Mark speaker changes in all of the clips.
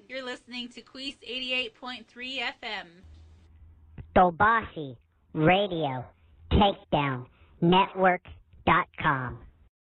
Speaker 1: You're listening to Queese 88.3 FM.
Speaker 2: Dobashi Radio Takedown Network.com.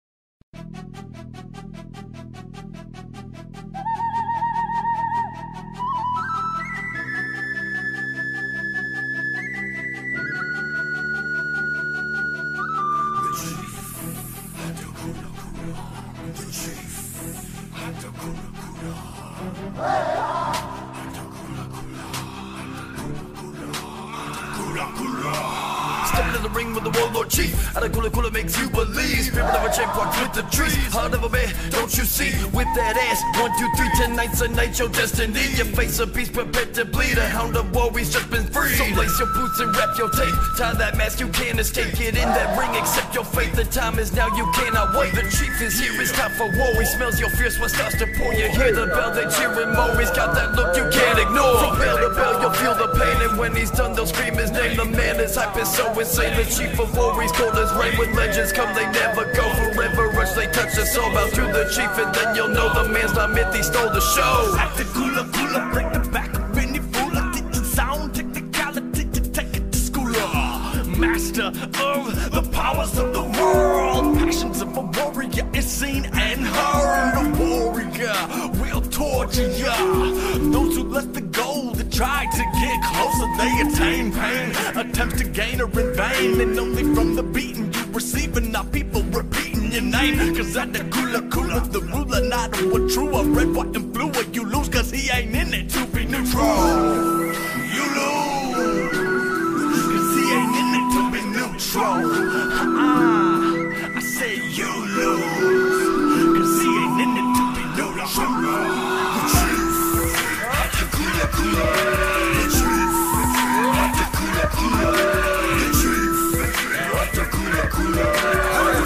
Speaker 3: Step into the ring with the warlord chief. At a Kula makes you believe. Spirit of a champ walks with the trees. Heart of a man, don't you see? With that ass, 1, 2, 3, 10 nights a night, your destiny. You face a beast prepared to bleed. A hound of war, he's just been free. So lace your boots and wrap your tape. Tie that mask, you can't escape. Get in that ring, accept your fate. The time is now, you cannot wait. The chief is here, it's time for war. He smells your fierce, what starts to pour. You hear the bell, they cheering more. He's got that look you can't ignore. From bell to bell, you'll feel the pain. And when he's done, they'll scream his name. The man is hype, is so insane. The chief of war, he's cold as rain. When legends come, they never go. Forever rush, they touch the soul. Bow to the chief, and then you'll know the man's not myth, he stole the show.
Speaker 4: At the Kula, break the back of any fool. I teach you sound, technicality to take it to school. Master of the powers of the world. Passions of a warrior is seen and heard. A warrior will torture ya. Those who left the goal that try to get closer, they attain pain. Attempts to gain are in vain, and only from the beaten you receiving. Now people repeating your name. Cause at the Kula, the ruler, not a what true. A red, white, and blue, and you lose cause he ain't in it to be neutral. You lose cause he ain't in it to be neutral. I say you lose cause he ain't in it to be neutral. The truth at the Kula. The truth at the Kula. The truth at the Kula.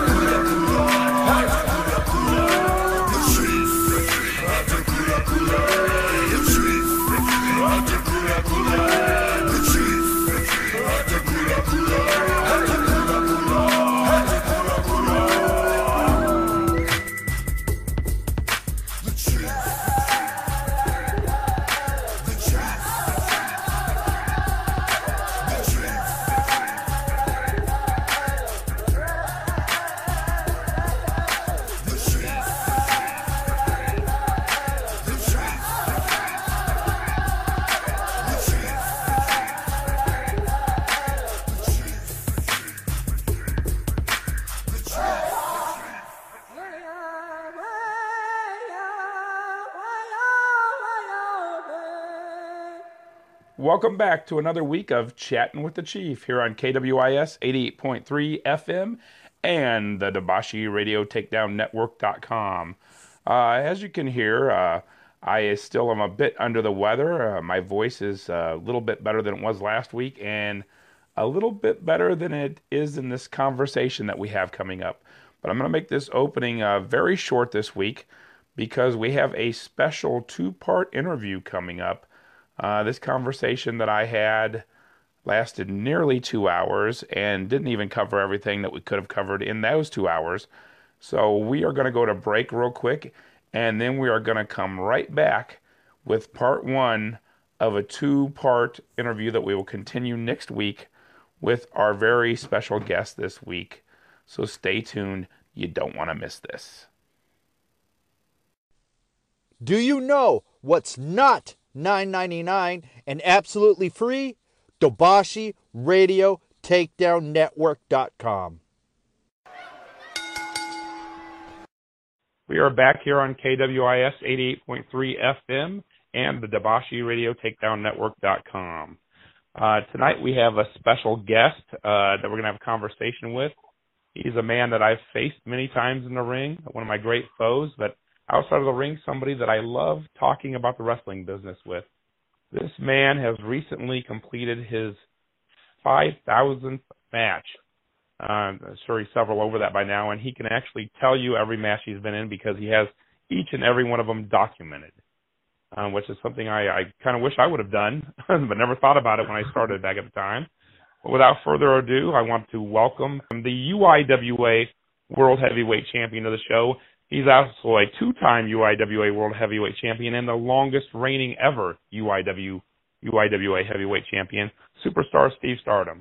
Speaker 5: Welcome back to another week of Chatting with the Chief here on KWIS 88.3 FM and the Dobashi Radio Takedown Network.com. As you can hear, I still am a bit under the weather. My voice is a little bit better than it was last week and a little bit better than it is in this conversation that we have coming up. But I'm going to make this opening very short this week because we have a special two-part interview coming up. This conversation that I had lasted nearly 2 hours and didn't even cover everything that we could have covered in those 2 hours. So we are going to go to break real quick, and then we are going to come right back with part one of a two-part interview that we will continue next week with our very special guest this week. So stay tuned. You don't want to miss this.
Speaker 6: Do you know what's not $9.99 and absolutely free? Dobashi Radio Takedown Network.com.
Speaker 5: We are back here on KWIS 88.3 FM and the Dobashi Radio Takedown Network.com. Tonight we have a special guest that we're going to have a conversation with. He's a man that I've faced many times in the ring, one of my great foes, but outside of the ring, somebody that I love talking about the wrestling business with. This man has recently completed his 5,000th match. I'm sure he's several over that by now, and he can actually tell you every match he's been in because he has each and every one of them documented, which is something I kind of wish I would have done, but never thought about it when I started back at the time. But without further ado, I want to welcome the UIWA World Heavyweight Champion of the show, He's also a two-time UIWA World Heavyweight Champion and the longest reigning ever UIWA Heavyweight Champion, Superstar Steve Stardom.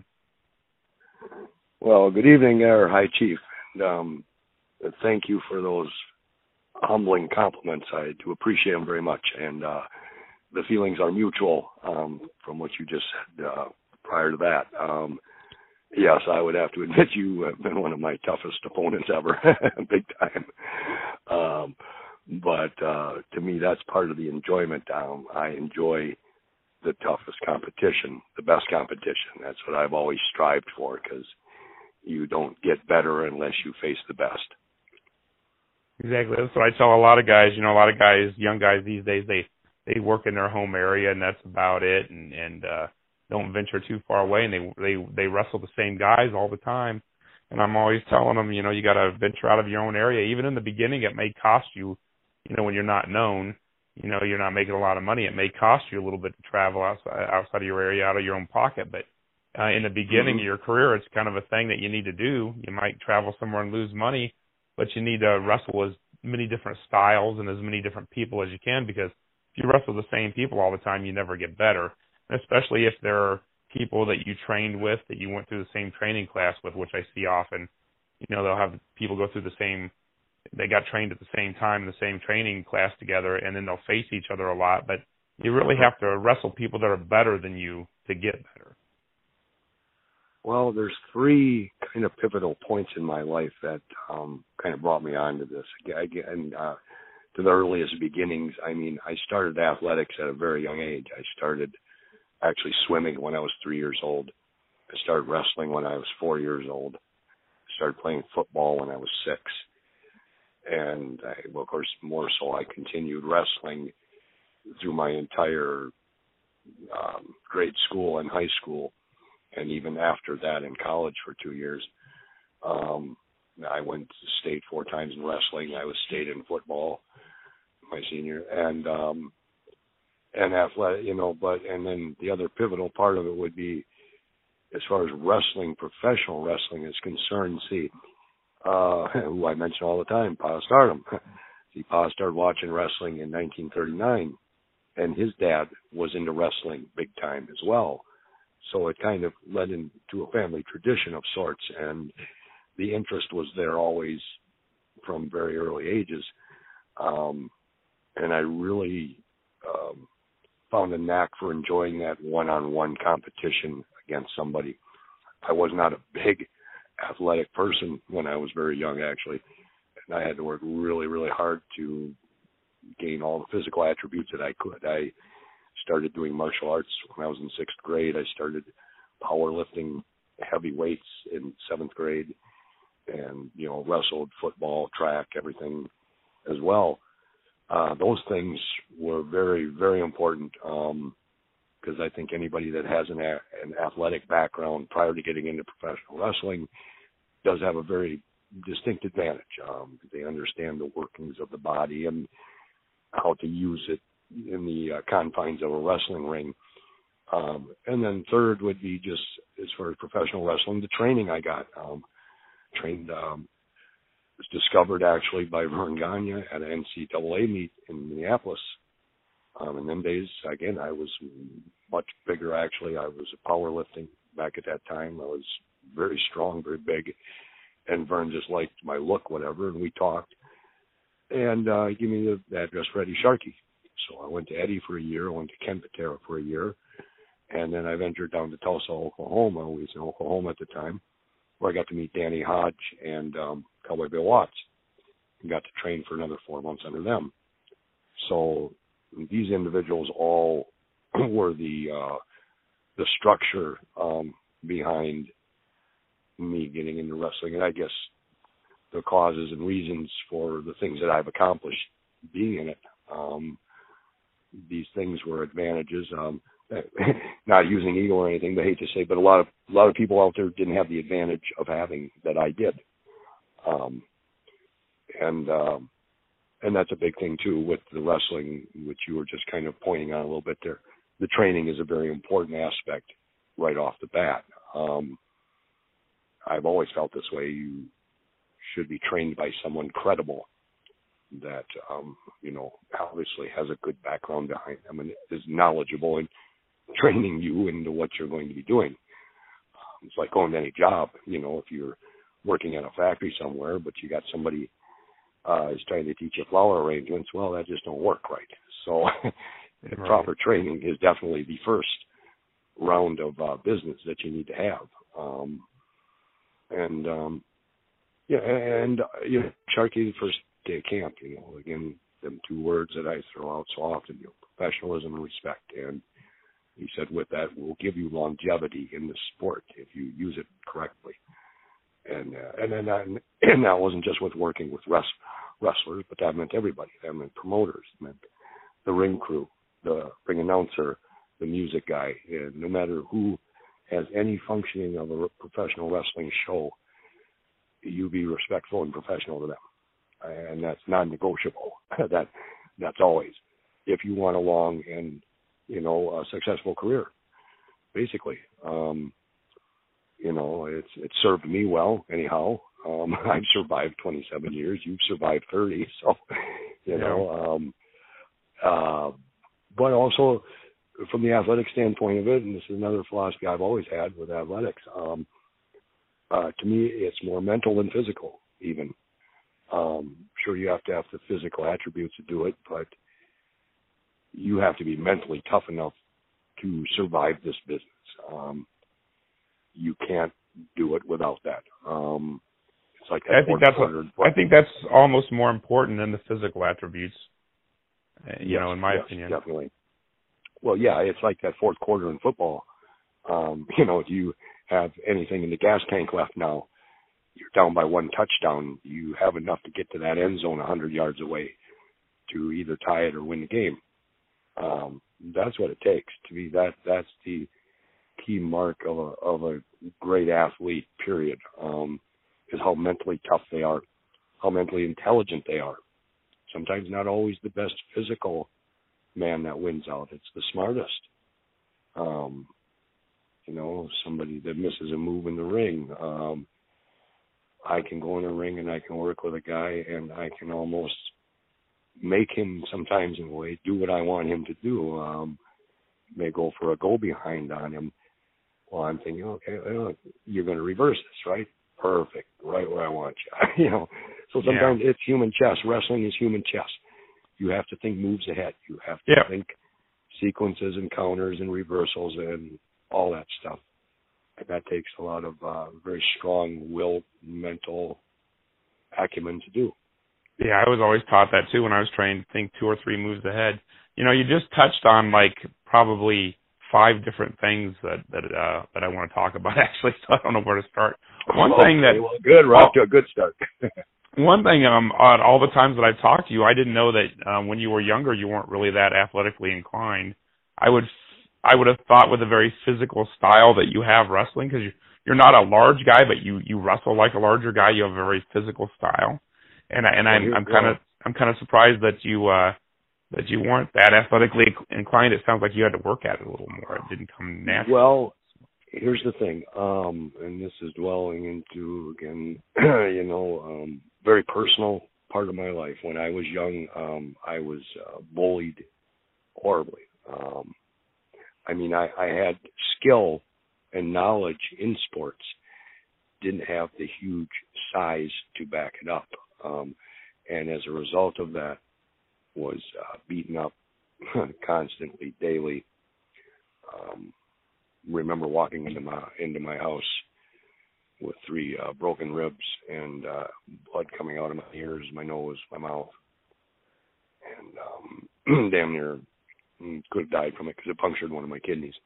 Speaker 7: Well, good evening there, High Chief. And, thank you for those humbling compliments. I do appreciate them very much. And the feelings are mutual from what you just said prior to that. Yes, I would have to admit you have been one of my toughest opponents ever, big time. But to me, that's part of the enjoyment. I enjoy the toughest competition, the best competition. That's what I've always strived for, because you don't get better unless you face the best.
Speaker 5: Exactly. That's what I tell a lot of guys. You know, a lot of guys, young guys these days, they work in their home area, and that's about it, and don't venture too far away, and they wrestle the same guys all the time. And I'm always telling them, you know, you got to venture out of your own area. Even in the beginning, it may cost you, you know, when you're not known, you know, you're not making a lot of money. It may cost you a little bit to travel outside of your area, out of your own pocket. But in the beginning of your career, it's kind of a thing that you need to do. You might travel somewhere and lose money, but you need to wrestle as many different styles and as many different people as you can, because if you wrestle the same people all the time, you never get better. Especially if there are people that you trained with, that you went through the same training class with, which I see often. You know, they'll have people go through they got trained at the same time in the same training class together, and then they'll face each other a lot. But you really have to wrestle people that are better than you to get better.
Speaker 7: Well, there's three kind of pivotal points in my life that kind of brought me on to this. Again, to the earliest beginnings, I mean, I started athletics at a very young age. I started actually swimming when I was 3 years old. I started wrestling when I was 4 years old. I started playing football when I was 6. And, of course, more so, I continued wrestling through my entire grade school and high school, and even after that in college for 2 years. I went to state 4 times in wrestling. I was state in football my senior, and athletic, you know, and then the other pivotal part of it would be, as far as wrestling, professional wrestling is concerned, who I mention all the time, Pa Stardom. Pa started watching wrestling in 1939, and his dad was into wrestling big time as well. So it kind of led into a family tradition of sorts, and the interest was there always from very early ages. And I really found a knack for enjoying that one-on-one competition against somebody. I was not a big athletic person when I was very young, actually, and I had to work really, really hard to gain all the physical attributes that I could. I started doing martial arts when I was in 6th grade. I started powerlifting heavy weights in 7th grade, and, you know, wrestled, football, track, everything as well. Those things were very, very important, because I think anybody that has an athletic background prior to getting into professional wrestling does have a very distinct advantage. They understand the workings of the body and how to use it in the confines of a wrestling ring. And then third would be, just as far as professional wrestling, the training I got. Was discovered actually by Vern Gagne at an NCAA meet in Minneapolis. In them days, again, I was much bigger, actually. I was powerlifting back at that time. I was very strong, very big, and Vern just liked my look, whatever, and we talked. And he gave me the address for Eddie Sharkey. So I went to Eddie for a year. I went to Ken Patera for a year. And then I ventured down to Tulsa, Oklahoma. I was in Oklahoma at the time, where I got to meet Danny Hodge and Cowboy Bill Watts, and got to train for another 4 months under them. So these individuals all were the structure behind me getting into wrestling, and I guess the causes and reasons for the things that I've accomplished being in it. These things were advantages. Not using ego or anything, but I hate to say, but a lot of people out there didn't have the advantage of having that I did, and that's a big thing too with the wrestling, which you were just kind of pointing on a little bit there. The training is a very important aspect right off the bat. I've always felt this way. You should be trained by someone credible, that, obviously has a good background behind them and is knowledgeable in training you into what you're going to be doing. It's like going to any job, if you're working at a factory somewhere, but you got somebody is trying to teach you flower arrangements, well, that just don't work right. So proper training is definitely the first round of business that you need to have. Sharky, the first day of camp, again, them two words that I throw out so often, professionalism and respect. And he said, with that, we'll give you longevity in the sport if you use it correctly. And that wasn't just with working with wrestlers, but that meant everybody. That meant promoters, it meant the ring crew, the ring announcer, the music guy. And no matter who has any functioning of a professional wrestling show, you be respectful and professional to them. And that's non-negotiable. That's always. If you want a long and, a successful career, basically. It served me well anyhow. I've survived 27 years. You've survived 30. So, but also from the athletic standpoint of it, and this is another philosophy I've always had with athletics, to me, it's more mental than physical, even. Sure, you have to have the physical attributes to do it, but you have to be mentally tough enough to survive this business. You can't do it without that. It's like that.
Speaker 5: I think that's almost more important than the physical attributes. In my opinion,
Speaker 7: definitely. Well, yeah, it's like that fourth quarter in football. If you have anything in the gas tank left now, you're down by one touchdown. You have enough to get to that end zone 100 yards away to either tie it or win the game. That's what it takes. To me, that's the key mark of a great athlete, period, is how mentally tough they are, how mentally intelligent they are. Sometimes not always the best physical man that wins out. It's the smartest. Somebody that misses a move in the ring. I can go in the ring and I can work with a guy and I can almost make him sometimes in a way do what I want him to do. May go for a go behind on him. Well, I'm thinking, okay, you're going to reverse this, right? Perfect, right where I want you. So sometimes it's human chess. Wrestling is human chess. You have to think moves ahead. You have to think sequences and counters and reversals and all that stuff. And that takes a lot of very strong will, mental acumen to do.
Speaker 5: Yeah, I was always taught that too when I was trained to think 2 or 3 moves ahead. You just touched on probably 5 different things that I want to talk about actually, so I don't know where to start.
Speaker 7: Good, we're off to a good start.
Speaker 5: One thing, all the times that I've talked to you, I didn't know that when you were younger you weren't really that athletically inclined. I would have thought with a very physical style that you have wrestling, because you're not a large guy, but you wrestle like a larger guy. You have a very physical style, and I'm kind of surprised that you weren't that athletically inclined. It sounds like you had to work at it a little more. It didn't come naturally.
Speaker 7: Well, here's the thing, and this is dwelling into again, very personal part of my life. When I was young, I was bullied horribly. I had skill and knowledge in sports, didn't have the huge size to back it up. And as a result of that, was beaten up constantly, daily. Remember walking into my house with 3 broken ribs and blood coming out of my ears, my nose, my mouth, and damn near could have died from it because it punctured one of my kidneys.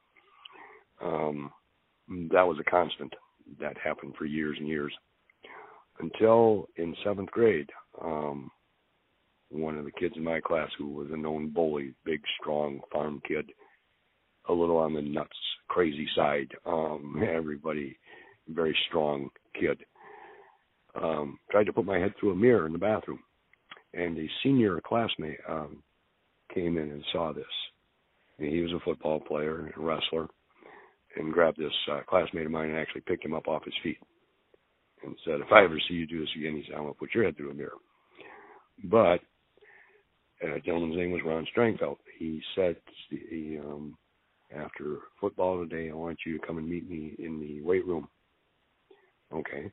Speaker 7: That was a constant. That happened for years and years until in 7th grade. One of the kids in my class who was a known bully, big, strong farm kid, a little on the nuts, crazy side. Everybody, very strong kid. Tried to put my head through a mirror in the bathroom. And a senior classmate came in and saw this. And he was a football player and a wrestler, and grabbed this classmate of mine and actually picked him up off his feet and said, if I ever see you do this again, he said, I'm going to put your head through a mirror. But a gentleman's name was Ron Strangfeld. He said, after football today, I want you to come and meet me in the weight room. Okay.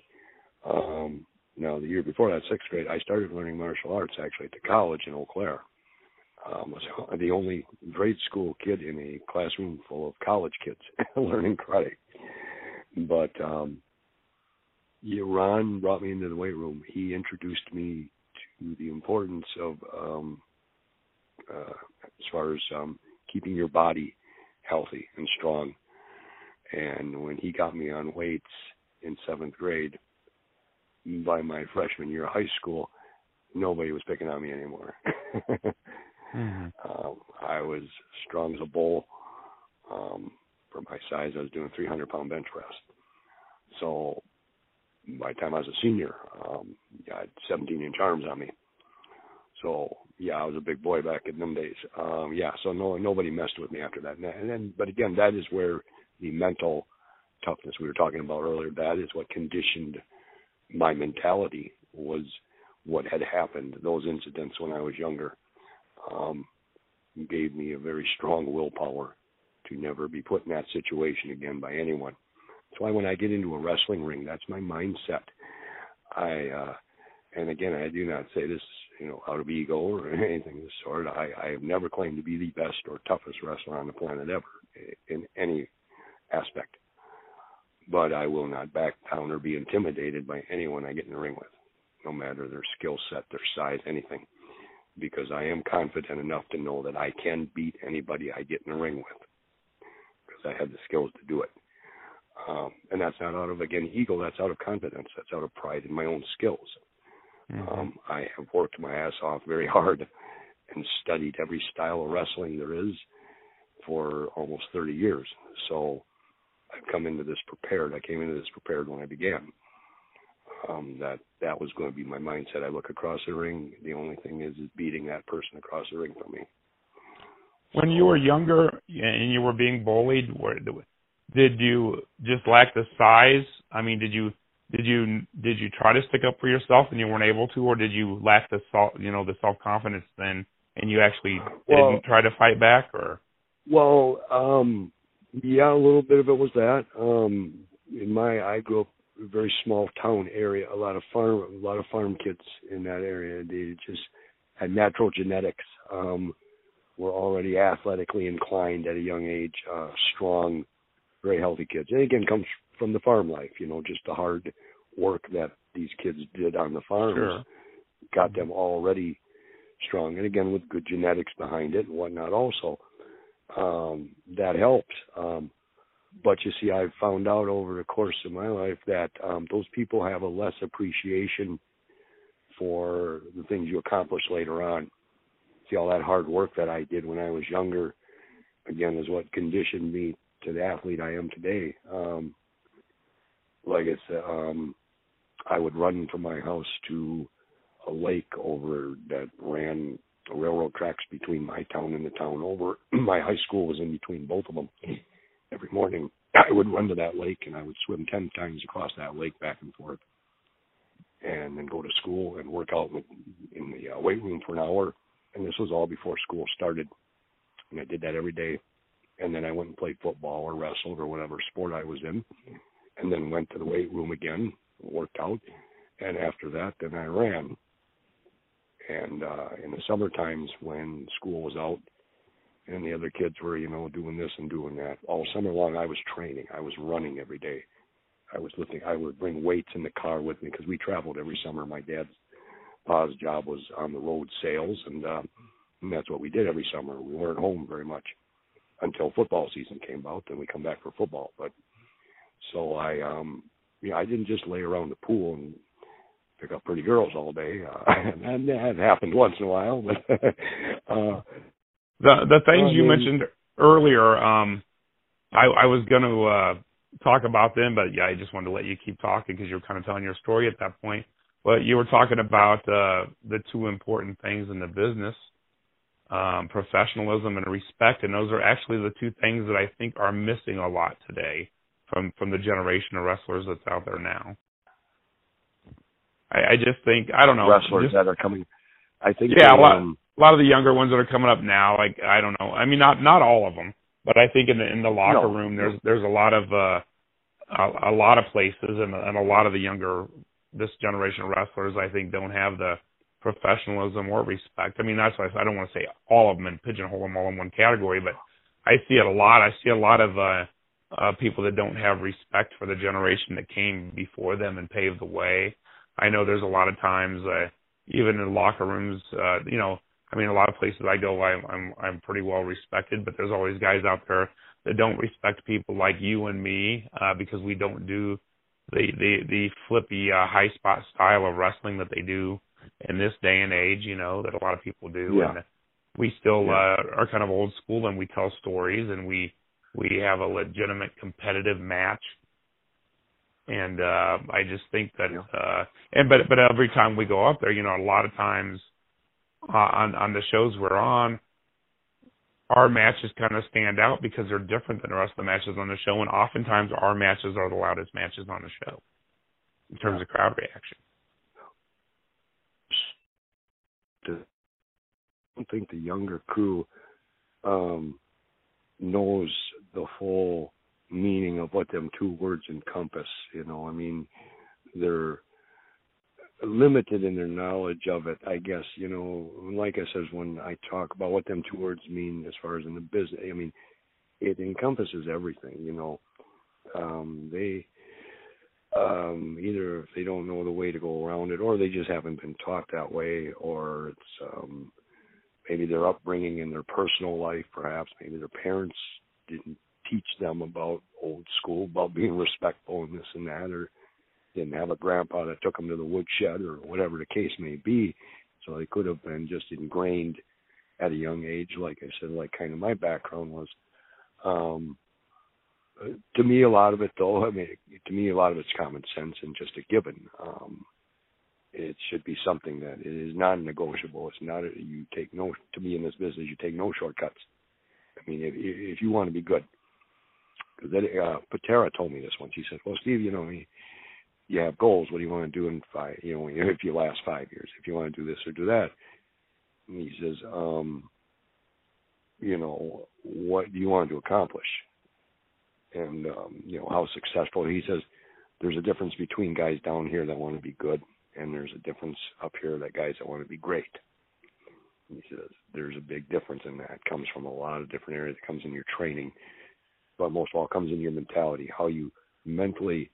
Speaker 7: Now, the year before that, 6th grade, I started learning martial arts actually at the college in Eau Claire. I was the only grade school kid in a classroom full of college kids learning karate. But Ron brought me into the weight room. He introduced me to the importance of, as far as keeping your body healthy and strong. And when he got me on weights in 7th grade, by my freshman year of high school, nobody was picking on me anymore. I was strong as a bull. For my size, I was doing 300-pound bench press. So by the time I was a senior, I had 17-inch arms on me. So, yeah, I was a big boy back in them days. So nobody messed with me after that. But again, that is where the mental toughness we were talking about earlier, that is what conditioned my mentality, was what had happened. Those incidents when I was younger gave me a very strong willpower to never be put in that situation again by anyone. That's why when I get into a wrestling ring, that's my mindset. And again, I do not say this, out of ego or anything of the sort. I have never claimed to be the best or toughest wrestler on the planet ever in any aspect. But I will not back down or be intimidated by anyone I get in the ring with, no matter their skill set, their size, anything, because I am confident enough to know that I can beat anybody I get in the ring with, because I have the skills to do it. And that's not out of, again, ego. That's out of confidence. That's out of pride in my own skills. I have worked my ass off very hard and studied every style of wrestling there is for almost 30 years. So I've come into this prepared. I came into this prepared when I began. That was going to be my mindset. I look across the ring. The only thing is beating that person across the ring from me.
Speaker 5: When you were younger and you were being bullied, did you just lack the size? I mean, did you try to stick up for yourself and you weren't able to, or did you lack the self-confidence then, and you actually didn't try to fight back? Or yeah, a little bit of it was that. I grew up in a very small town area, a lot of farm kids in that area. They just had natural genetics. Were already athletically inclined at a young age, strong, very healthy kids. And again, comes from the farm life, just the hard work that these kids did on the farms got them already strong. And again, with good genetics behind it and whatnot also. That helped. But you see, I've found out over the course of my life that those people have a less appreciation for the things you accomplish later on. See, all that hard work that I did when I was younger, again, is what conditioned me to the athlete I am today. Like I said, I would run from my house to a lake over that ran railroad tracks between my town and the town over. My high school was in between both of them. Every morning I would run to that lake and I would swim 10 times across that lake back and forth, and then go to school and work out in the weight room for an hour. And this was all before school started. And I did that every day. And then I went and played football or wrestled or whatever sport I was in, and then went to the weight room again, worked out. And after that, then I ran. And in the summer times when school was out and the other kids were, doing this and doing that, all summer long I was training. I was running every day. I was lifting. I would bring weights in the car with me because we traveled every summer. My dad's job was on the road sales, and that's what we did every summer. We weren't home very much until football season came about. Then we come back for football. But so I didn't just lay around the pool and pick up pretty girls all day. And that happened once in a while. But the things you mentioned earlier, I was going to talk about them, but I just wanted to let you keep talking because you were kind of telling your story at that point. But you were talking about the two important things in the business, professionalism and respect, and those are actually the two things that I think are missing a lot today from the generation of wrestlers that's out there now. I just think, I don't know.
Speaker 7: Wrestlers that are coming I think
Speaker 5: a lot of the younger ones that are coming up now, like, I don't know. I mean, not all of them, but I think in the locker room there's a lot of places and a lot of the younger this generation of wrestlers, I think, don't have the professionalism or respect. I mean, that's why I don't want to say all of them and pigeonhole them all in one category, but I see it a lot. I see a lot of people that don't have respect for the generation that came before them and paved the way. I know there's a lot of times, even in locker rooms, you know, I mean, a lot of places I go, I'm pretty well respected, but there's always guys out there that don't respect people like you and me because we don't do the flippy high spot style of wrestling that they do in this day and age, you know, that a lot of people do.
Speaker 7: Yeah.
Speaker 5: And we still are kind of old school, and we tell stories, and we have a legitimate competitive match. And I just think that, but every time we go up there, you know, a lot of times on the shows we're on, our matches kind of stand out because they're different than the rest of the matches on the show, and oftentimes our matches are the loudest matches on the show in terms of crowd reaction.
Speaker 7: I don't think the younger crew knows the full meaning of what them two words encompass. You know, I mean, they're limited in their knowledge of it, I guess. You know, like I says, when I talk about what them two words mean as far as in the business, I mean, it encompasses everything. You know, they either if they don't know the way to go around it, or they just haven't been taught that way, or it's maybe their upbringing in their personal life, perhaps maybe their parents didn't teach them about old school, about being respectful and this and that, or didn't have a grandpa that took them to the woodshed, or whatever the case may be. So they could have been just ingrained at a young age, like I said, like kind of my background was. To me, a lot of it, though, I mean, to me, a lot of it's common sense and just a given. It should be something that is non-negotiable. It's not, to me in this business, you take no shortcuts. I mean, if you want to be good, because Patera told me this once. He said, well, Steve, you know, you have goals. What do you want to do in 5, you know, if you last 5 years, if you want to do this or do that? And he says, you know, what do you want to accomplish? And, you know, how successful. He says, there's a difference between guys down here that want to be good, and there's a difference up here that guys that want to be great. And he says, there's a big difference in that. It comes from a lot of different areas. It comes in your training, but most of all, it comes in your mentality, how you mentally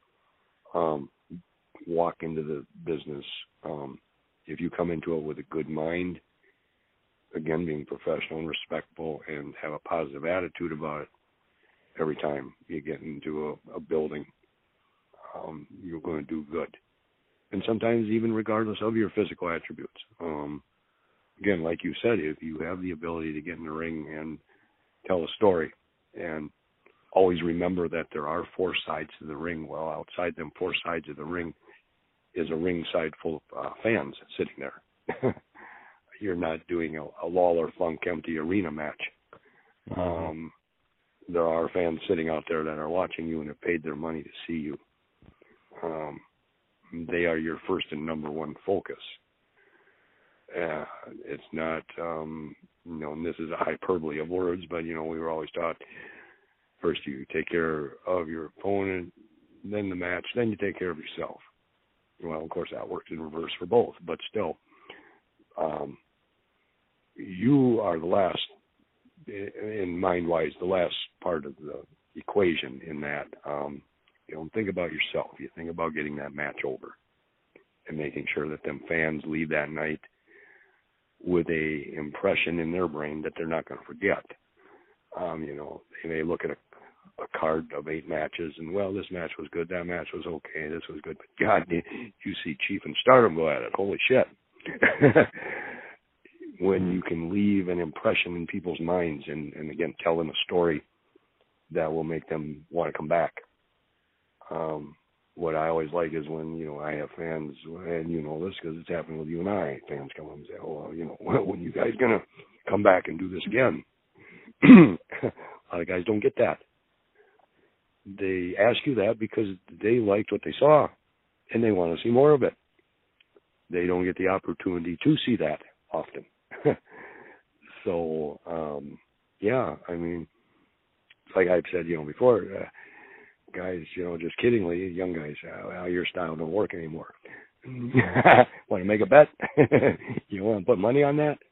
Speaker 7: walk into the business. If you come into it with a good mind, again, being professional and respectful and have a positive attitude about it, every time you get into a building, you're going to do good. And sometimes even regardless of your physical attributes. Again, like you said, if you have the ability to get in the ring and tell a story, and always remember that there are 4 sides to the ring. Well, outside them 4 sides of the ring is a ringside full of fans sitting there. You're not doing a Lawler Funk empty arena match. There are fans sitting out there that are watching you and have paid their money to see you. They are your first and number one focus. It's not, you know, and this is a hyperbole of words, but, you know, we were always taught first you take care of your opponent, then the match, then you take care of yourself. Well, of course, that works in reverse for both, but still, you are the last, in mind-wise, the last part of the equation in that. You don't think about yourself. You think about getting that match over and making sure that them fans leave that night with a impression in their brain that they're not going to forget. You know, they may look at a card of 8 matches and, well, this match was good, that match was okay, this was good, but God, you see Chief and Stardom go at it. Holy shit. When you can leave an impression in people's minds and again, tell them a story that will make them want to come back. What I always like is when, you know, I have fans, and you know this because it's happened with you and I, fans come up and say, oh, well, you know, when you guys going to come back and do this again? A lot of guys don't get that. They ask you that because they liked what they saw and they want to see more of it. They don't get the opportunity to see that often. So, yeah, I mean, like I've said, before, guys, just kiddingly, young guys, your style don't work anymore. Want to make a bet? You want to put money on that?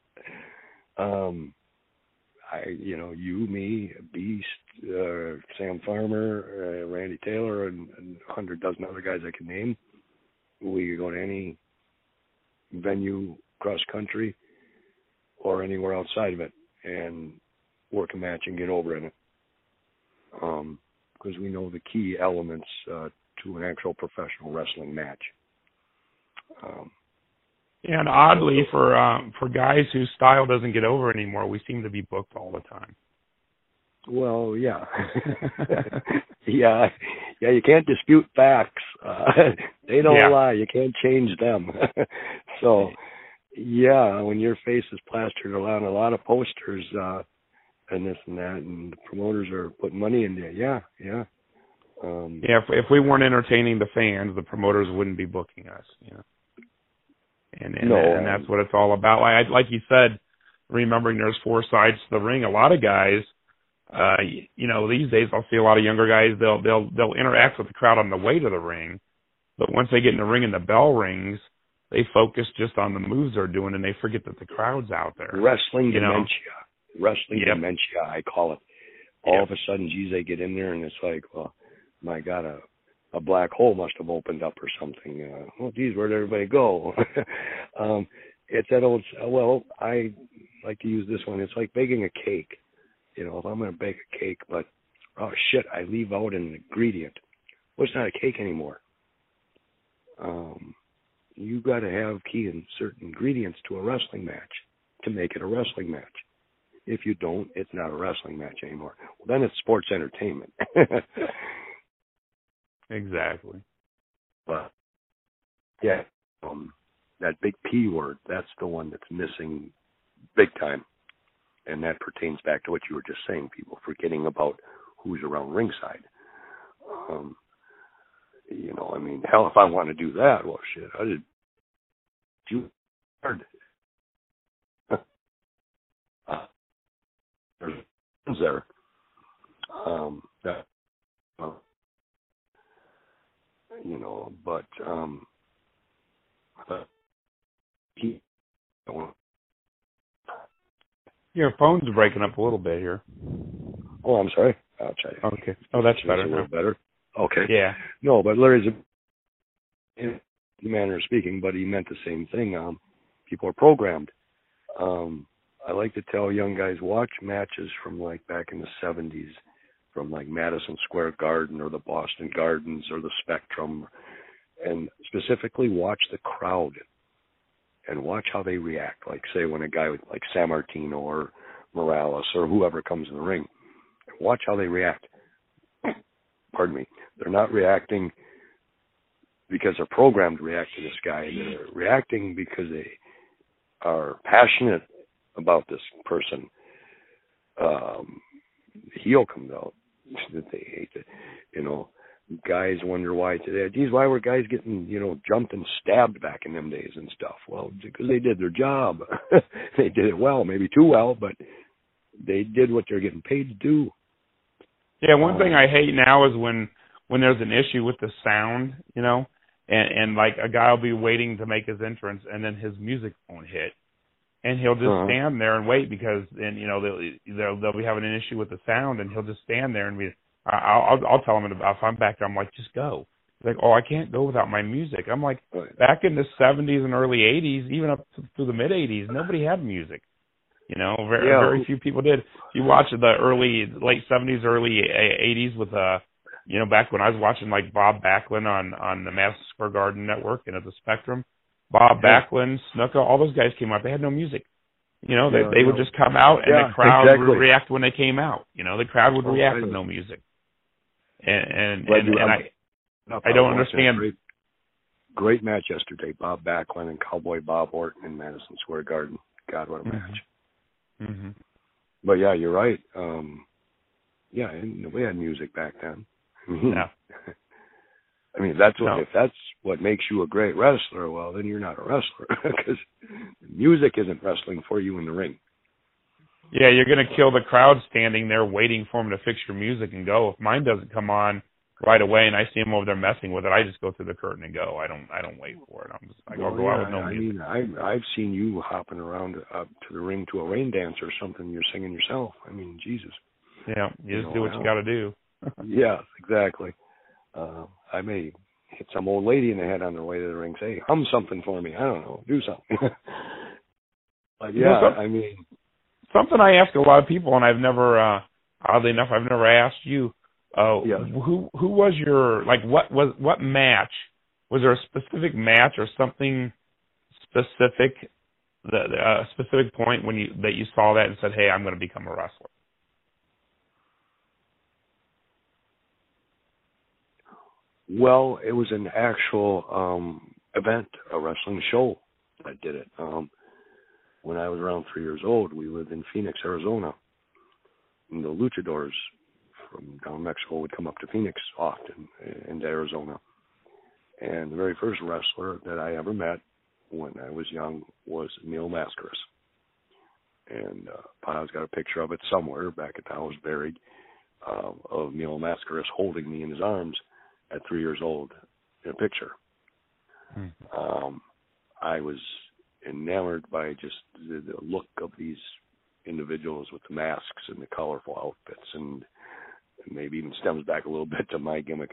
Speaker 7: You, me, Beast, Sam Farmer, Randy Taylor, and 100 dozen other guys I can name. We could go to any venue cross country or anywhere outside of it and work a match and get over in it. Because we know the key elements to an actual professional wrestling match.
Speaker 5: And oddly, for guys whose style doesn't get over anymore, we seem to be booked all the time.
Speaker 7: Well, yeah. yeah, you can't dispute facts. They don't lie. You can't change them. So, yeah, when your face is plastered around a lot of posters and this and that, and the promoters are putting money into it, yeah.
Speaker 5: If we weren't entertaining the fans, the promoters wouldn't be booking us, And that's what it's all about. Like you said, remembering there's four sides to the ring. A lot of guys, these days I'll see a lot of younger guys. They'll interact with the crowd on the way to the ring, but once they get in the ring and the bell rings, they focus just on the moves they're doing and they forget that the crowd's out there.
Speaker 7: Wrestling dementia, I call it. All of a sudden, geez, they get in there and it's like, well, my God, a black hole must have opened up or something. Geez, where'd everybody go? It's that old, I like to use this one. It's like baking a cake. If I'm going to bake a cake, but, oh, shit, I leave out an ingredient. Well, it's not a cake anymore. You got to have key and certain ingredients to a wrestling match to make it a wrestling match. If you don't, it's not a wrestling match anymore. Well, then it's sports entertainment.
Speaker 5: Exactly.
Speaker 7: But, yeah, that big P word, that's the one that's missing big time. And that pertains back to what you were just saying, people forgetting about who's around ringside. Hell, if I want to do that, well, shit, I did do hard. There's there.
Speaker 5: Your phone's breaking up a little bit here.
Speaker 7: Oh, I'm sorry. I'll try.
Speaker 5: Okay. Oh, that's better.
Speaker 7: A little better. Okay.
Speaker 5: Yeah.
Speaker 7: No, but Larry's in the manner of speaking, but he meant the same thing. People are programmed. I like to tell young guys, watch matches from like back in the 70s, from like Madison Square Garden or the Boston Gardens or the Spectrum, and specifically watch the crowd and watch how they react. Like, say, when a guy like Sammartino or Morales or whoever comes in the ring, watch how they react. Pardon me. They're not reacting because they're programmed to react to this guy. They're reacting because they are passionate about this person. Heel comes out that they hate it. Guys wonder why today. Geez, why were guys getting, jumped and stabbed back in them days and stuff? Well, because they did their job. They did it well, maybe too well, but they did what they're getting paid to do.
Speaker 5: Yeah, one thing I hate now is when there's an issue with the sound, and like a guy will be waiting to make his entrance and then his music won't hit. And he'll just stand there and wait because then, they'll be having an issue with the sound and he'll just stand there and I'll tell him if I'm back there, I'm like, just go. He's like, oh, I can't go without my music. I'm like, back in the 70s and early 80s, even up through the mid 80s, nobody had music. Very few people did. If you watch the late 70s, early 80s with, back when I was watching like Bob Backlund on the Madison Square Garden Network and at the Spectrum, Bob Backlund, Snuka, all those guys came out. They had no music. They would just come out and the crowd would react when they came out. The crowd would react with no music. And I don't understand.
Speaker 7: Great match yesterday, Bob Backlund and Cowboy Bob Orton in Madison Square Garden. God, what a match.
Speaker 5: Mm-hmm.
Speaker 7: But yeah, you're right. And we had music back then.
Speaker 5: Yeah.
Speaker 7: I mean, if that's what makes you a great wrestler, well, then you're not a wrestler because music isn't wrestling for you in the ring.
Speaker 5: Yeah, you're going to kill the crowd standing there waiting for them to fix your music and go. If mine doesn't come on right away and I see them over there messing with it, I just go through the curtain and go. I don't wait for it. I go out with no music.
Speaker 7: I mean, I've seen you hopping around up to the ring to a rain dance or something. You're singing yourself. I mean, Jesus.
Speaker 5: Yeah, you just do what you got to do.
Speaker 7: Yeah, exactly. I may hit some old lady in the head on their way to the ring. Say, hum something for me. I don't know, do something. But yeah, I mean,
Speaker 5: something I ask a lot of people, and I've never, oddly enough, I've never asked you.
Speaker 7: Yes.
Speaker 5: Who was your, like, what match? Was there a specific match or something specific, a specific point that you saw that and said, hey, I'm going to become a wrestler?
Speaker 7: Well, it was an actual event, a wrestling show that did it. When I was around 3 years old, we lived in Phoenix, Arizona. And the luchadors from down Mexico would come up to Phoenix often, into Arizona. And the very first wrestler that I ever met when I was young was Mil Mascaras. And Pa's got a picture of it somewhere back at the house buried, of Mil Mascaras holding me in his arms at 3 years old in a picture. I was enamored by just the look of these individuals with the masks and the colorful outfits, and maybe even stems back a little bit to my gimmick,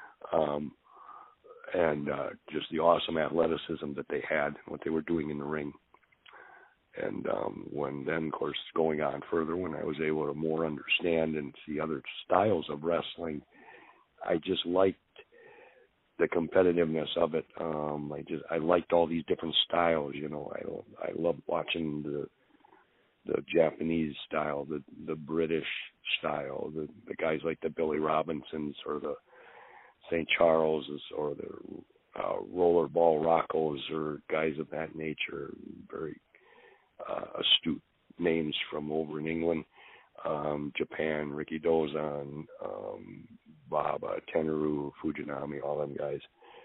Speaker 7: and just the awesome athleticism that they had, what they were doing in the ring. And when then, of course, going on further, when I was able to more understand and see other styles of wrestling, I just liked the competitiveness of it. I liked all these different styles. You know, I love watching the Japanese style, the British style, the guys like the Billy Robinsons or the St. Charleses or the Rollerball Roccos or guys of that nature. Very astute names from over in England, Japan, Ricky Dozan, Baba, Tenaru, Fujinami, all them guys.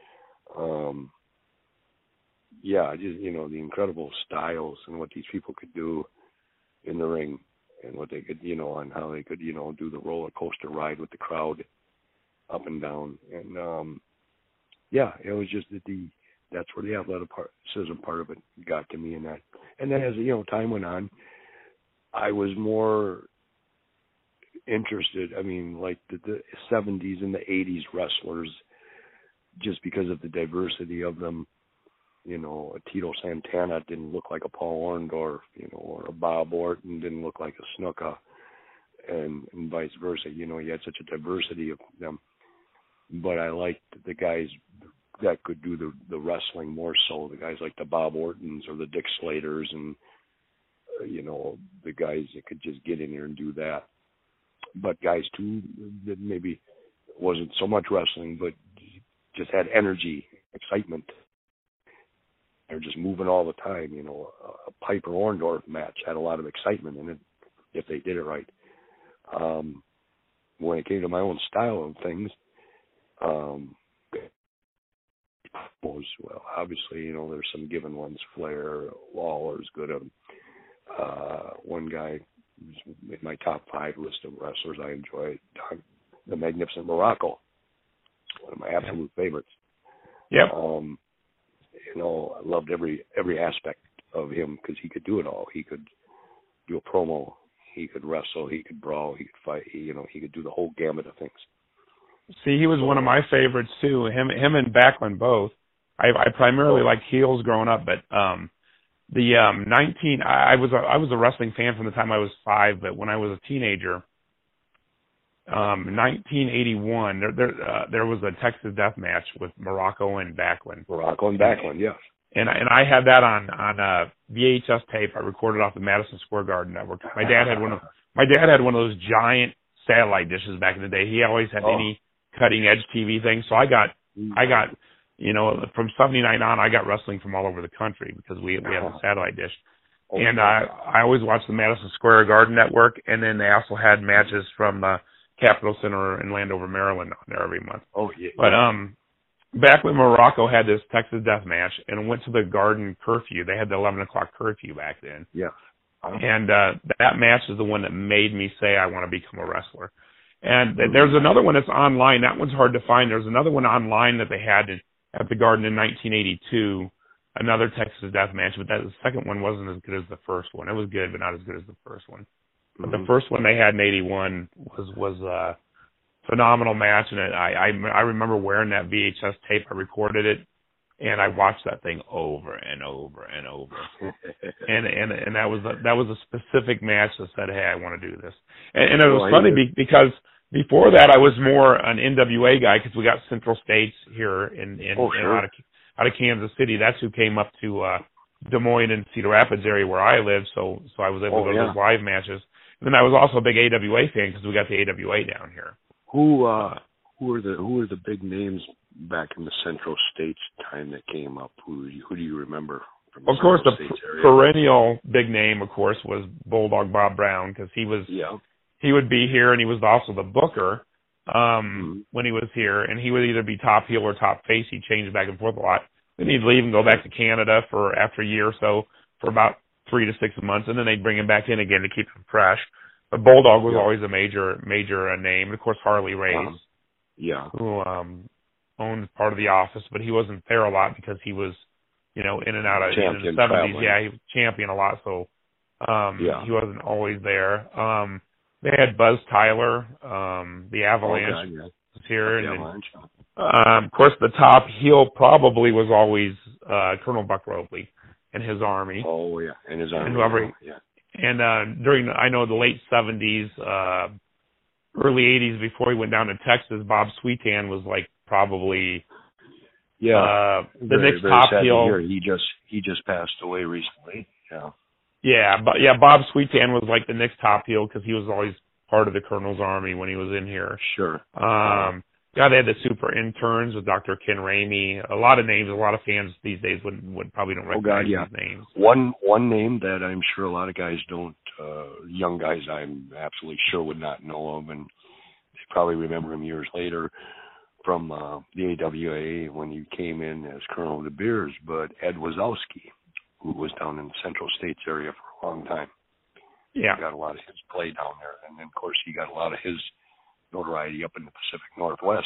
Speaker 7: Just, you know, the incredible styles and what these people could do in the ring and what they could, you know, and how they could, you know, do the roller coaster ride with the crowd up and down. And, it was just that's where the athleticism part of it got to me. And then as, you know, time went on, I was more interested, I mean, like the 70s and the 80s wrestlers, just because of the diversity of them. You know, a Tito Santana didn't look like a Paul Orndorff, you know, or a Bob Orton didn't look like a Snuka, and vice versa. You know, you had such a diversity of them. But I liked the guys that could do the wrestling more so, the guys like the Bob Ortons or the Dick Slaters and, you know, the guys that could just get in there and do that. But guys, too, that maybe wasn't so much wrestling, but just had energy, excitement. They're just moving all the time. You know, a Piper Orndorff match had a lot of excitement in it if they did it right. When it came to my own style of things, well, obviously, you know, there's some given ones. Flair, Lawler's good. One guy in my top 5 list of wrestlers I enjoy, the Magnificent Muraco, one of my absolute favorites.
Speaker 5: Yep.
Speaker 7: You know, I loved every aspect of him because he could do it all. He could do a promo, he could wrestle, he could brawl, he could fight. He could do the whole gamut of things.
Speaker 5: See, he was one of my favorites too. Him and Backlund both. I primarily liked heels growing up, but I was a wrestling fan from the time I was 5. But when I was a teenager, 1981, there was a Texas Death Match with Muraco and Backlund.
Speaker 7: Yes.
Speaker 5: And I had that on VHS tape. I recorded off the Madison Square Garden network. My dad had one of those giant satellite dishes back in the day. He always had any cutting edge TV things. So I got, you know, from 79 on, I got wrestling from all over the country because we had a satellite dish. And I always watched the Madison Square Garden network, and then they also had matches from Capitol Center in Landover, Maryland on there every month.
Speaker 7: Oh, yeah.
Speaker 5: But back when Morocco had this Texas Death Match and went to the Garden curfew. They had the 11 o'clock curfew back then.
Speaker 7: Yeah.
Speaker 5: And that match is the one that made me say I want to become a wrestler. And there's another one that's online. That one's hard to find. There's another one online that they had at the Garden in 1982, another Texas Death Match, but the second one wasn't as good as the first one. It was good, but not as good as the first one. But the first one they had in 81 was a phenomenal match, and I remember wearing that VHS tape. I recorded it, and I watched that thing over and over and over. and that was a specific match that said, hey, I want to do this. And it was funny because before that I was more an NWA guy because we got Central States here in out of Kansas City. That's who came up to Des Moines and Cedar Rapids area where I live. So I was able to go to those live matches. And then I was also a big AWA fan because we got the AWA down here.
Speaker 7: Who are the big names back in the Central States time that came up? Who do you remember? From the
Speaker 5: course, the
Speaker 7: area?
Speaker 5: perennial big name, of course, was Bulldog Bob Brown because he would be here and he was also the booker when he was here, and he would either be top heel or top face. He changed back and forth a lot. Then he'd leave and go back to Canada after a year or so for about 3 to 6 months, and then they'd bring him back in again to keep him fresh. But Bulldog was always a major name. And of course, Harley Race, who owned part of the office, but he wasn't there a lot because he was, in and out of in the 70s. Traveling. Yeah, he was champion a lot, so he wasn't always there. They had Buzz Tyler, the Avalanche was here, and of course the top heel probably was always Colonel Buck Robley and his army.
Speaker 7: Oh yeah, and his army.
Speaker 5: And whoever, And during, I know, the late 70s, early 80s, before he went down to Texas, Bob Sweetan was like probably the next top heel.
Speaker 7: He just passed away recently.
Speaker 5: Bob Sweetan was like the next top heel because he was always part of the Colonel's army when he was in here.
Speaker 7: Sure.
Speaker 5: They had the super interns with Dr. Ken Ramey. A lot of names. A lot of fans these days would probably don't recognize these names.
Speaker 7: One name that I'm sure a lot of guys don't, young guys I'm absolutely sure would not know of, and they probably remember him years later from the AWA when he came in as Colonel De Beers, but Ed Wazowski, who was down in the Central States area for a long time.
Speaker 5: Yeah.
Speaker 7: He got a lot of his play down there, and then of course he got a lot of his notoriety up in the Pacific Northwest.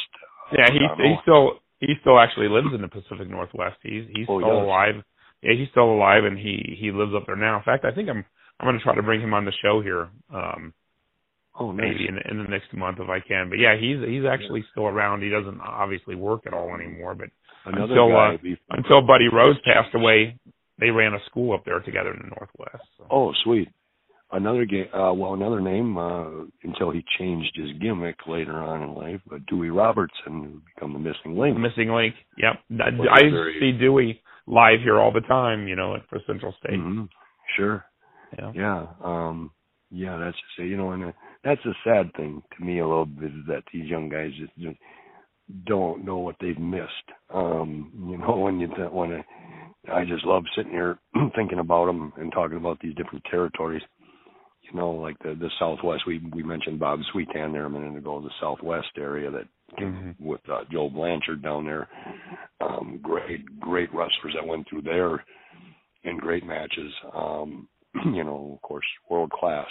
Speaker 7: He still actually lives in the Pacific Northwest. He's still alive. Yeah, he's still alive, and he lives up there now. In fact, I think I'm going to try to bring him on the show here. Nice.
Speaker 5: Maybe in the next month if I can. But yeah, he's actually still around. He doesn't obviously work at all anymore. But until Buddy Rose passed away, they ran a school up there together in the Northwest. So.
Speaker 7: Oh, sweet. Another name until he changed his gimmick later on in life, but Dewey Robertson, who become the Missing Link.
Speaker 5: Missing Link, yep. I see Dewey live here all the time, for Central State.
Speaker 7: Mm-hmm. Sure. Yeah. That's to say, and that's a sad thing to me a little bit, is that these young guys just don't know what they've missed. I just love sitting here thinking about them and talking about these different territories. Like the Southwest, we mentioned Bob Sweetan there a minute ago, the Southwest area that with Joe Blanchard down there. Great wrestlers that went through there in great matches. Of course, world class.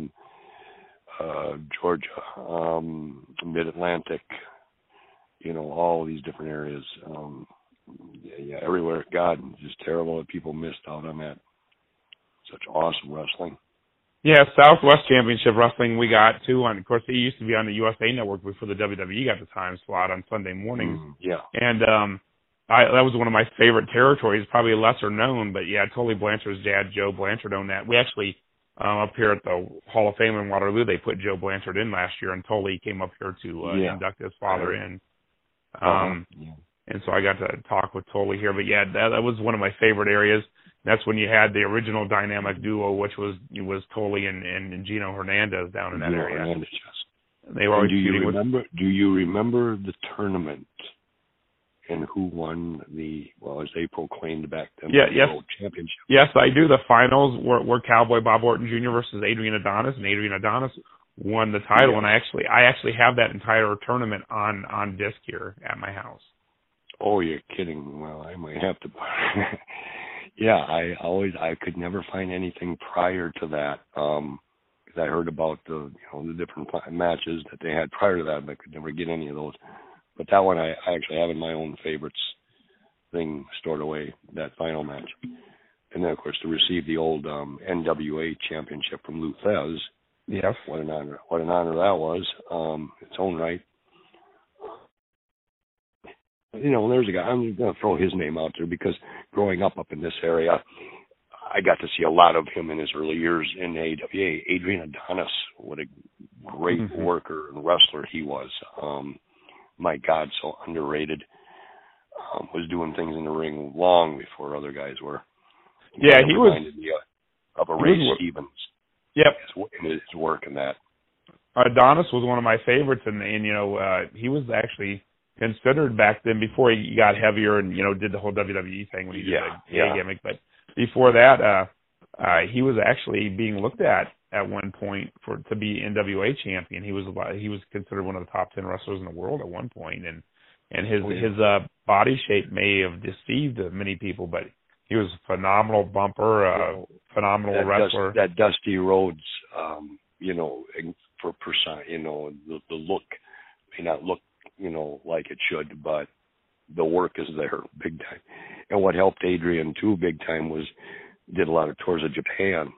Speaker 7: Georgia, Mid-Atlantic, all these different areas. Everywhere. God, it's just terrible that people missed out on that. Such awesome wrestling.
Speaker 5: Yeah, Southwest Championship Wrestling we got too. Of course, it used to be on the USA Network before the WWE got the time slot on Sunday mornings. And that was one of my favorite territories, probably lesser known, but yeah, Tully Blanchard's dad, Joe Blanchard, owned that. We actually, up here at the Hall of Fame in Waterloo, they put Joe Blanchard in last year, and Tully came up here to induct his father in. And so I got to talk with Tully here. But yeah, that was one of my favorite areas. That's when you had the original dynamic duo, which was Tully and Gino Hernandez down in that area.
Speaker 7: Hernandez, yes.
Speaker 5: They were always
Speaker 7: do you remember the tournament and who won as they proclaimed back then, the World Championship?
Speaker 5: Yes, I do. The finals were Cowboy Bob Orton Jr. versus Adrian Adonis, and Adrian Adonis won the title. And I actually have that entire tournament on disc here at my house.
Speaker 7: Oh, you're kidding. Well, I might have to. Yeah, I could never find anything prior to that. Because I heard about the different matches that they had prior to that, but I could never get any of those. But that one I actually have in my own favorites thing stored away, that final match. And then, of course, to receive the old NWA championship from Lou Thesz.
Speaker 5: Yes.
Speaker 7: What an honor. What an honor that was. Its own right. There's a guy, I'm going to throw his name out there because growing up in this area, I got to see a lot of him in his early years in the AWA. Adrian Adonis, what a great worker and wrestler he was. My God, so underrated. Was doing things in the ring long before other guys were.
Speaker 5: Yeah, he was.
Speaker 7: Reminded me of a Ray Stevens.
Speaker 5: Yep.
Speaker 7: His work in that.
Speaker 5: Adonis was one of my favorites, and he was actually considered back then before he got heavier and did the whole WWE thing when he did the gay gimmick. But before that, he was actually being looked at one point to be NWA champion. He was considered one of the top 10 wrestlers in the world at one point, and his body shape may have deceived many people, but he was a phenomenal bumper, phenomenal wrestler.
Speaker 7: That Dusty Rhodes, for persona, the look may not look like it should, but the work is there big time. And what helped Adrian too big time was did a lot of tours of Japan.